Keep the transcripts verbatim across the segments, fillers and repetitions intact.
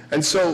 And so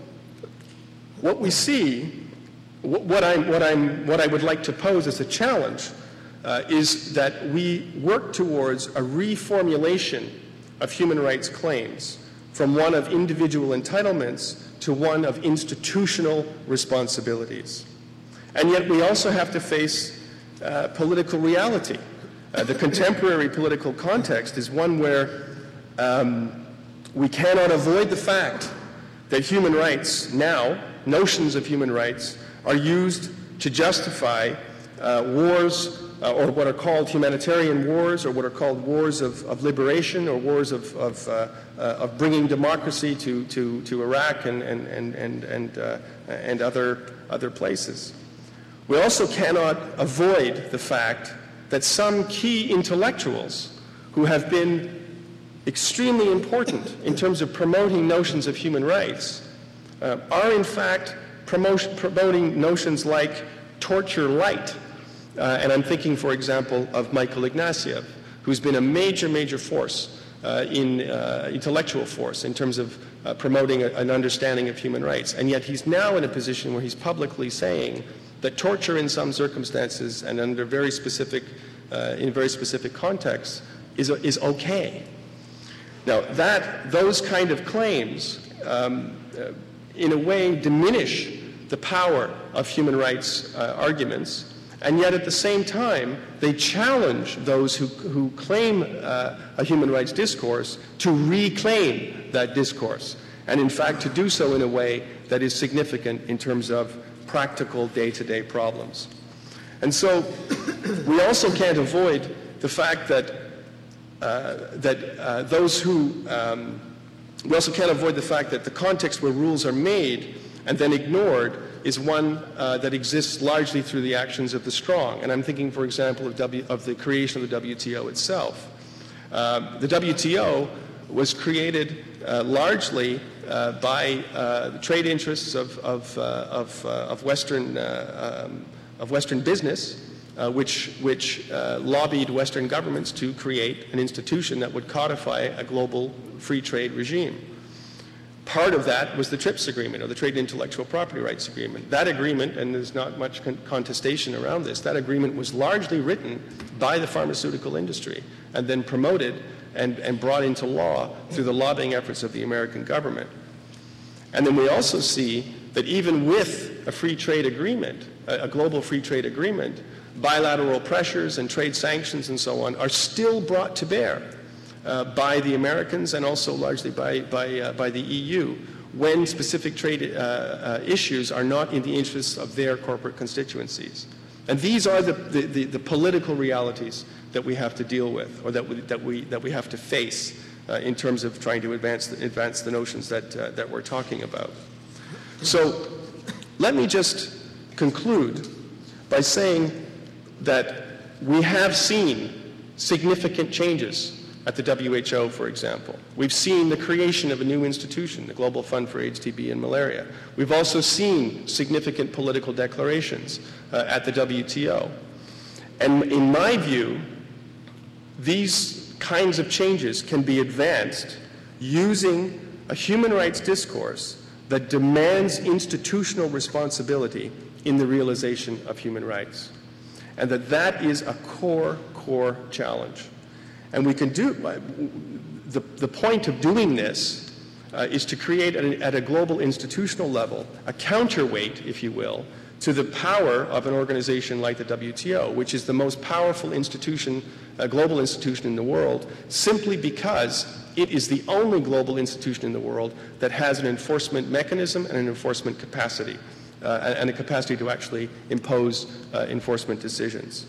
what we see, what, I'm, what, I'm, what I would like to pose as a challenge uh, is that we work towards a reformulation of human rights claims from one of individual entitlements to one of institutional responsibilities. And yet we also have to face uh, political reality. Uh, the contemporary political context is one where um, we cannot avoid the fact that human rights now, notions of human rights, are used to justify uh, wars uh, or what are called humanitarian wars, or what are called wars of, of liberation, or wars of, of, uh, uh, of bringing democracy to, to, to Iraq and, and, and, and, and, uh, and other, other places. We also cannot avoid the fact that some key intellectuals who have been extremely important in terms of promoting notions of human rights uh, are in fact promotion, promoting notions like torture light. Uh, and I'm thinking, for example, of Michael Ignatieff, who's been a major, major force uh, in uh, intellectual force in terms of uh, promoting a, an understanding of human rights. And yet he's now in a position where he's publicly saying that torture in some circumstances and under very specific, uh, in very specific contexts is, is okay. Now, that, those kind of claims, um, uh, in a way, diminish the power of human rights uh, arguments, and yet at the same time, they challenge those who, who claim uh, a human rights discourse to reclaim that discourse, and in fact to do so in a way that is significant in terms of practical day-to-day problems. And so we also can't avoid the fact that Uh, that uh, those who, um, we also can't avoid the fact that the context where rules are made and then ignored is one uh, that exists largely through the actions of the strong. And I'm thinking, for example, of, w, of the creation of the W T O itself. Uh, the W T O was created uh, largely uh, by uh, the trade interests of, of, uh, of, uh, of, Western, uh, um, of Western business, Uh, which, which uh, lobbied Western governments to create an institution that would codify a global free trade regime. Part of that was the TRIPS agreement, or the Trade and Intellectual Property Rights Agreement. That agreement, and there's not much con contestation around this, that agreement was largely written by the pharmaceutical industry and then promoted and, and brought into law through the lobbying efforts of the American government. And then we also see that even with a free trade agreement, a, a global free trade agreement, bilateral pressures and trade sanctions and so on are still brought to bear uh, by the Americans and also largely by, by, uh, by the E U when specific trade uh, uh, issues are not in the interests of their corporate constituencies. And these are the, the, the, the political realities that we have to deal with, or that we, that we, that we have to face uh, in terms of trying to advance the, advance the notions that, uh, that we're talking about. So let me just conclude by saying that we have seen significant changes at the W H O, for example. We've seen the creation of a new institution, the Global Fund for AIDS, T B, and Malaria. We've also seen significant political declarations uh, at the W T O. And in my view, these kinds of changes can be advanced using a human rights discourse that demands institutional responsibility in the realization of human rights. And that that is a core, core challenge. And we can do, the, the point of doing this uh, is to create at a, at a global institutional level a counterweight, if you will, to the power of an organization like the W T O, which is the most powerful institution, a global institution in the world, simply because it is the only global institution in the world that has an enforcement mechanism and an enforcement capacity. Uh, and a capacity to actually impose uh, enforcement decisions.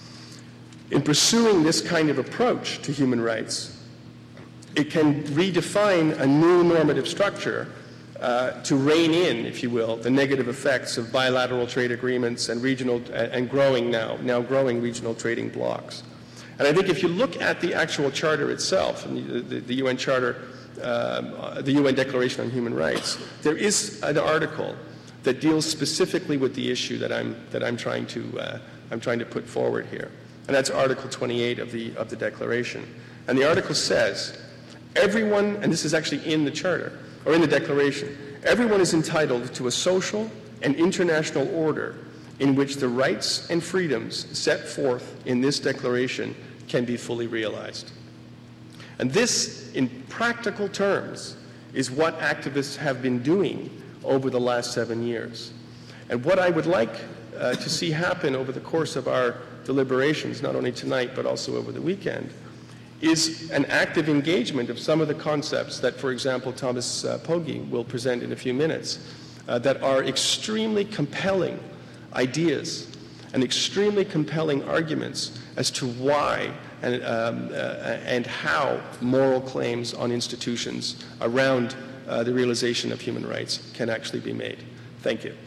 In pursuing this kind of approach to human rights, it can redefine a new normative structure uh, to rein in, if you will, the negative effects of bilateral trade agreements and regional uh, and growing now, now growing regional trading blocs. And I think if you look at the actual charter itself, and the, the, the U N Charter, uh, the U N Declaration on Human Rights, there is an article that deals specifically with the issue that I'm, that I'm, trying, to, uh, I'm trying to put forward here. And that's Article twenty-eight of the, of the Declaration. And the article says, everyone, and this is actually in the Charter, or in the Declaration, everyone is entitled to a social and international order in which the rights and freedoms set forth in this Declaration can be fully realized. And this, in practical terms, is what activists have been doing over the last seven years. And what I would like uh, to see happen over the course of our deliberations, not only tonight but also over the weekend, is an active engagement of some of the concepts that, for example, Thomas uh, Pogge will present in a few minutes, uh, that are extremely compelling ideas and extremely compelling arguments as to why and, um, uh, and how moral claims on institutions around uh, the realization of human rights can actually be made. Thank you.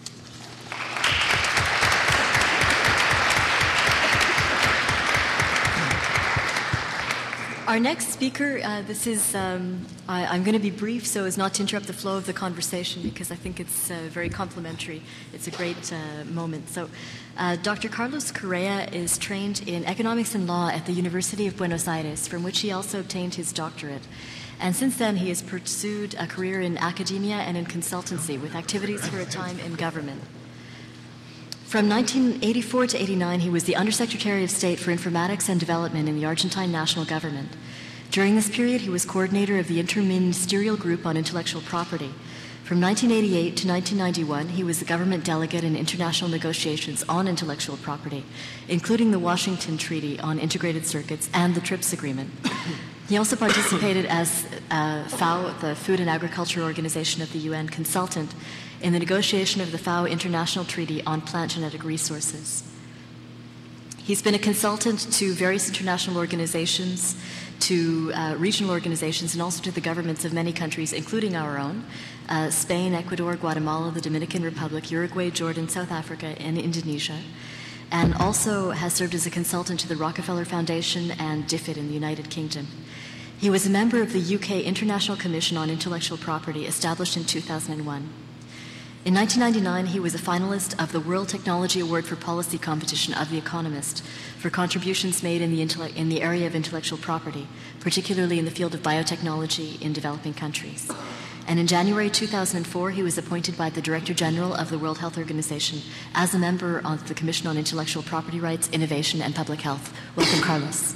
Our next speaker, uh, this is, um, I, I'm going to be brief so as not to interrupt the flow of the conversation because I think it's uh, very complimentary. It's a great uh, moment. So uh, Doctor Carlos Correa is trained in economics and law at the University of Buenos Aires, from which he also obtained his doctorate. And since then, he has pursued a career in academia and in consultancy with activities for a time in government. From nineteen eighty-four to eighty-nine, he was the Undersecretary of State for Informatics and Development in the Argentine national government. During this period, he was coordinator of the Interministerial Group on Intellectual Property. From nineteen eighty-eight to nineteen ninety-one, he was the government delegate in international negotiations on intellectual property, including the Washington Treaty on Integrated Circuits and the TRIPS Agreement. He also participated as uh, FAO, the Food and Agriculture Organization of the U N, consultant in the negotiation of the FAO International Treaty on Plant Genetic Resources. He's been a consultant to various international organizations, to uh, regional organizations, and also to the governments of many countries, including our own, uh, Spain, Ecuador, Guatemala, the Dominican Republic, Uruguay, Jordan, South Africa, and Indonesia, and also has served as a consultant to the Rockefeller Foundation and DFID in the United Kingdom. He was a member of the U K International Commission on Intellectual Property, established in two thousand one. In nineteen ninety-nine, he was a finalist of the World Technology Award for Policy competition of The Economist for contributions made in the, intelle- in the area of intellectual property, particularly in the field of biotechnology in developing countries. And in January two thousand four, he was appointed by the Director General of the World Health Organization as a member of the Commission on Intellectual Property Rights, Innovation, and Public Health. Welcome, Carlos.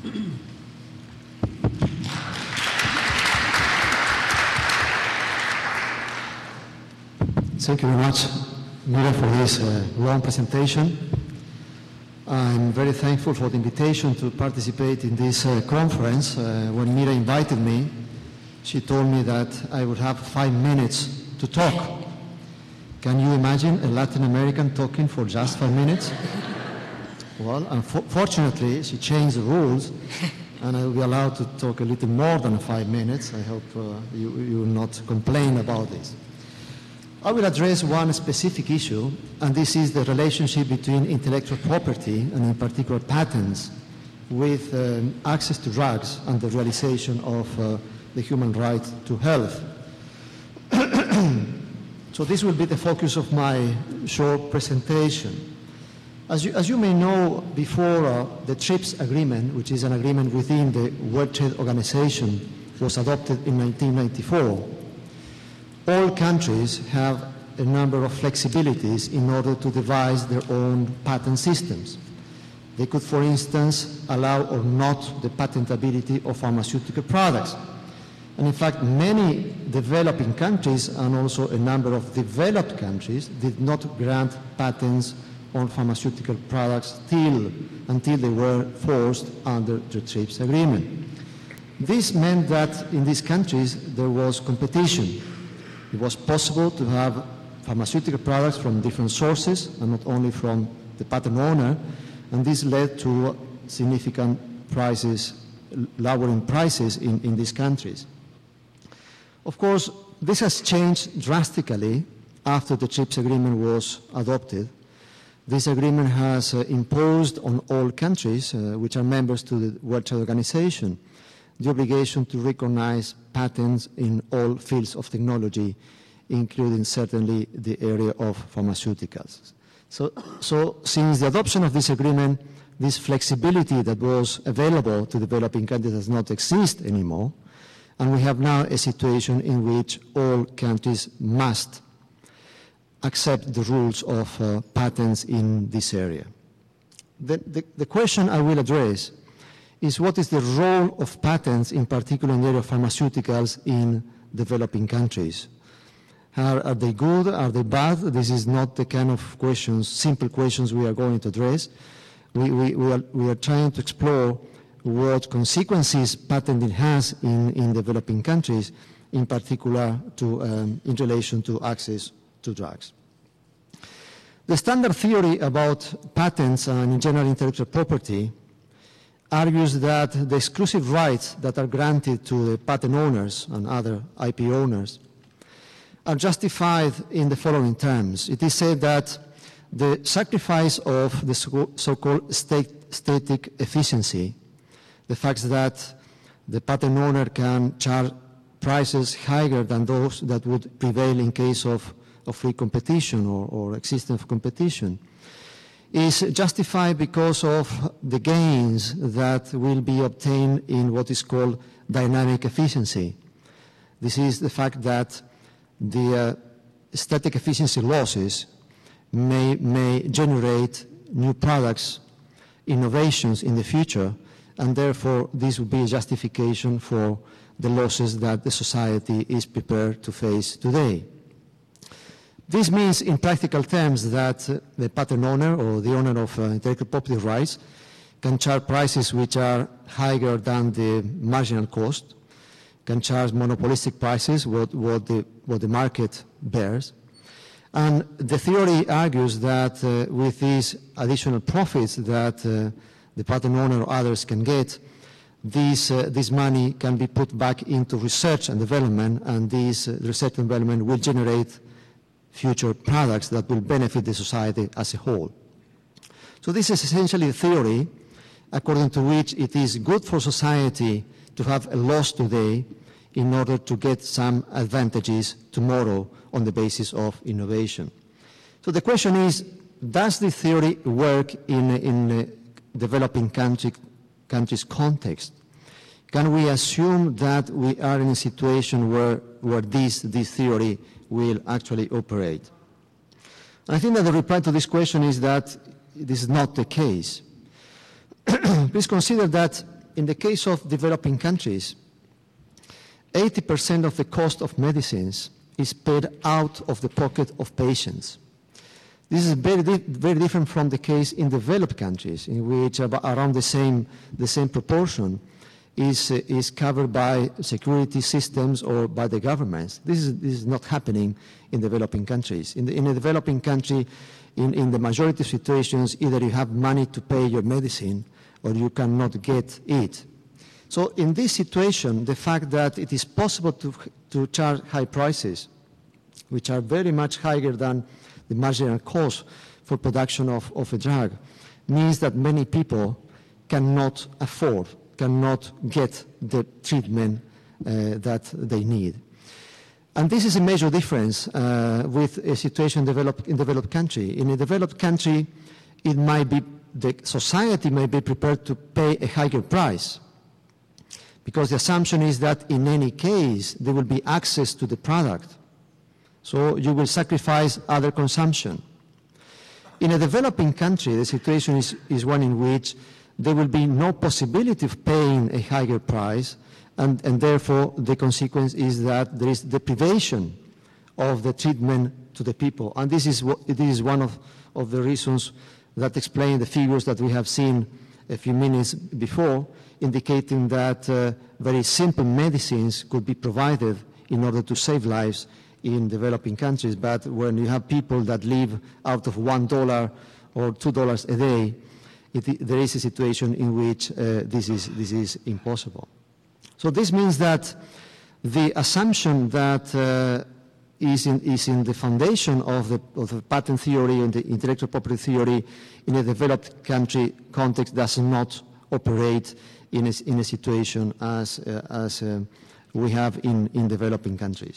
Thank you very much, Mira, for this uh, long presentation. I'm very thankful for the invitation to participate in this uh, conference. Uh, when Mira invited me, she told me that I would have five minutes to talk. Can you imagine a Latin American talking for just five minutes? Well, unfortunately, she changed the rules, and I will be allowed to talk a little more than five minutes. I hope uh, you, you will not complain about this. I will address one specific issue, and this is the relationship between intellectual property, and in particular patents, with um, access to drugs and the realization of uh, the human right to health. So this will be the focus of my short presentation. As you, as you may know, before uh, the TRIPS agreement, which is an agreement within the World Trade Organization, was adopted in nineteen ninety-four, all countries have a number of flexibilities in order to devise their own patent systems. They could, for instance, allow or not the patentability of pharmaceutical products. And in fact, many developing countries and also a number of developed countries did not grant patents on pharmaceutical products till, until they were forced under the TRIPS agreement. This meant that in these countries there was competition. It was possible to have pharmaceutical products from different sources and not only from the patent owner, and this led to significant prices, lowering prices in, in these countries. Of course, this has changed drastically after the TRIPS agreement was adopted. This agreement has uh, imposed on all countries, uh, which are members to the World Trade Organization, the obligation to recognize patents in all fields of technology, including certainly the area of pharmaceuticals. So, so since the adoption of this agreement, this flexibility that was available to developing countries does not exist anymore, And we have now a situation in which all countries must accept the rules of uh, patents in this area. The, the, the question I will address is what is the role of patents, in particular in the area of pharmaceuticals, in developing countries. Are, are they good? Are they bad? This is not the kind of questions, simple questions we are going to address. We, we, we, are, we are trying to explore what consequences patenting has in, in developing countries, in particular to, um, in relation to access to drugs. The standard theory about patents and in general intellectual property argues that the exclusive rights that are granted to the patent owners and other I P owners are justified in the following terms. It is said that the sacrifice of the so-called static efficiency, the fact that the patent owner can charge prices higher than those that would prevail in case of, of free competition or, or existence of competition, is justified because of the gains that will be obtained in what is called dynamic efficiency. This is the fact that the uh, static efficiency losses may, may generate new products, innovations in the future, and therefore this would be a justification for the losses that the society is prepared to face today. This means in practical terms that uh, the patent owner or the owner of uh, intellectual property rights can charge prices which are higher than the marginal cost, can charge monopolistic prices, what, what, the, what the market bears. And the theory argues that uh, with these additional profits that uh, the patent owner or others can get, this, uh, this money can be put back into research and development, and this uh, research and development will generate future products that will benefit the society as a whole. So this is essentially the theory according to which it is good for society to have a loss today in order to get some advantages tomorrow on the basis of innovation. So the question is, does this theory work in, in a developing country, countries context? Can we assume that we are in a situation where, where this, this theory will actually operate? And I think that the reply to this question is that this is not the case. Please consider that in the case of developing countries, eighty percent of the cost of medicines is paid out of the pocket of patients. This is very, di very different from the case in developed countries, in which about around the same, the same proportion is, uh, is covered by security systems or by the governments. This is, this is not happening in developing countries. In, the, in a developing country, in, in the majority of situations, either you have money to pay your medicine or you cannot get it. So in this situation, the fact that it is possible to, to charge high prices, which are very much higher than the marginal cost for production of, of a drug, means that many people cannot afford, cannot get the treatment uh, that they need. And this is a major difference uh, with a situation developed, in developed country. In a developed country, it might be, the society may be prepared to pay a higher price, because the assumption is that in any case there will be access to the product. So you will sacrifice other consumption. In a developing country, the situation is, is one in which there will be no possibility of paying a higher price, and, and therefore the consequence is that there is deprivation of the treatment to the people. And this is, what, this is one of, of the reasons that explain the figures that we have seen a few minutes before, indicating that uh, very simple medicines could be provided in order to save lives in developing countries. But when you have people that live out of one dollar or two dollars a day, it, there is a situation in which uh, this is, this is impossible. So this means that the assumption that uh, is, in, is in the foundation of the, of the patent theory and the intellectual property theory in a developed country context does not operate in a, in a situation as, uh, as uh, we have in, in developing countries.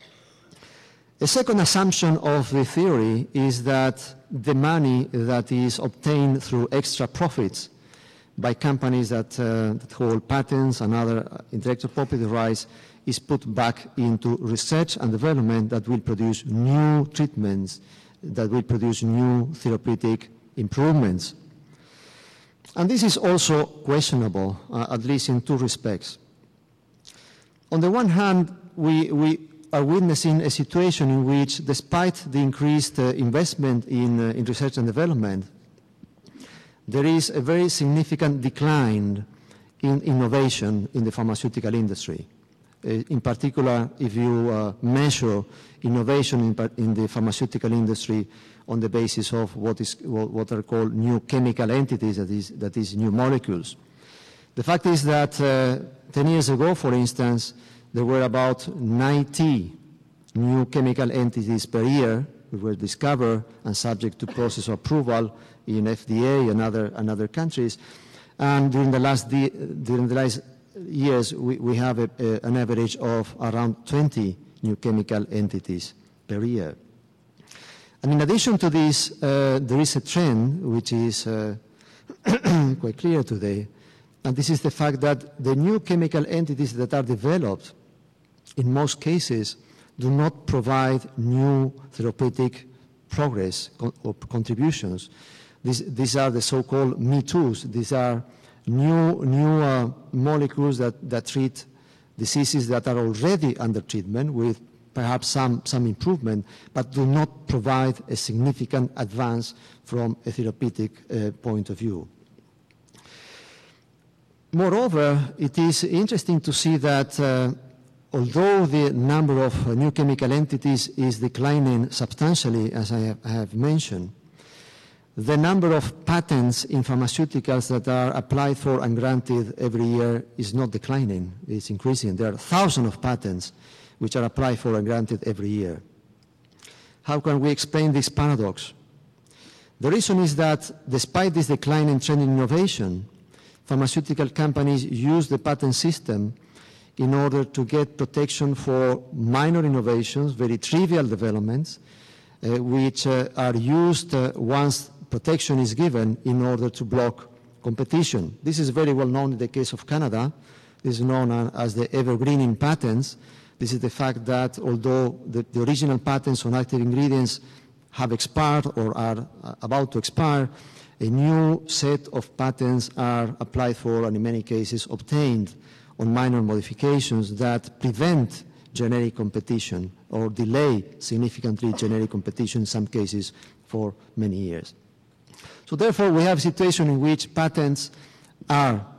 A second assumption of the theory is that the money that is obtained through extra profits by companies that, uh, that hold patents and other intellectual property rights is put back into research and development that will produce new treatments, that will produce new therapeutic improvements. And this is also questionable, uh, at least in two respects. On the one hand, we, we are witnessing a situation in which, despite the increased uh, investment in, uh, in research and development, there is a very significant decline in innovation in the pharmaceutical industry. Uh, in particular, if you uh, measure innovation in, in the pharmaceutical industry on the basis of what, is, what are called new chemical entities, that is, that is new molecules. The fact is that uh, ten years ago, for instance, there were about ninety new chemical entities per year that were discovered and subject to process of approval in F D A and other, and other countries. And during the last, de during the last years, we, we have a, a, an average of around twenty new chemical entities per year. And in addition to this, uh, there is a trend which is uh, quite clear today, and this is the fact that the new chemical entities that are developed, in most cases, do not provide new therapeutic progress or contributions. These, these are the so-called Me Too's. These are new, new uh, molecules that, that treat diseases that are already under treatment with perhaps some, some improvement, but do not provide a significant advance from a therapeutic uh, point of view. Moreover, it is interesting to see that uh, although the number of uh, new chemical entities is declining substantially, as I have, I have mentioned, the number of patents in pharmaceuticals that are applied for and granted every year is not declining, it's increasing. There are thousands of patents which are applied for and granted every year. How can we explain this paradox? The reason is that despite this declining trend in innovation, pharmaceutical companies use the patent system in order to get protection for minor innovations, very trivial developments, uh, which uh, are used uh, once protection is given in order to block competition. This is very well known in the case of Canada. This is known as the evergreening patents. This is the fact that although the, the original patents on active ingredients have expired or are about to expire, a new set of patents are applied for and in many cases obtained on minor modifications that prevent generic competition or delay significantly generic competition in some cases for many years. So therefore we have a situation in which patents are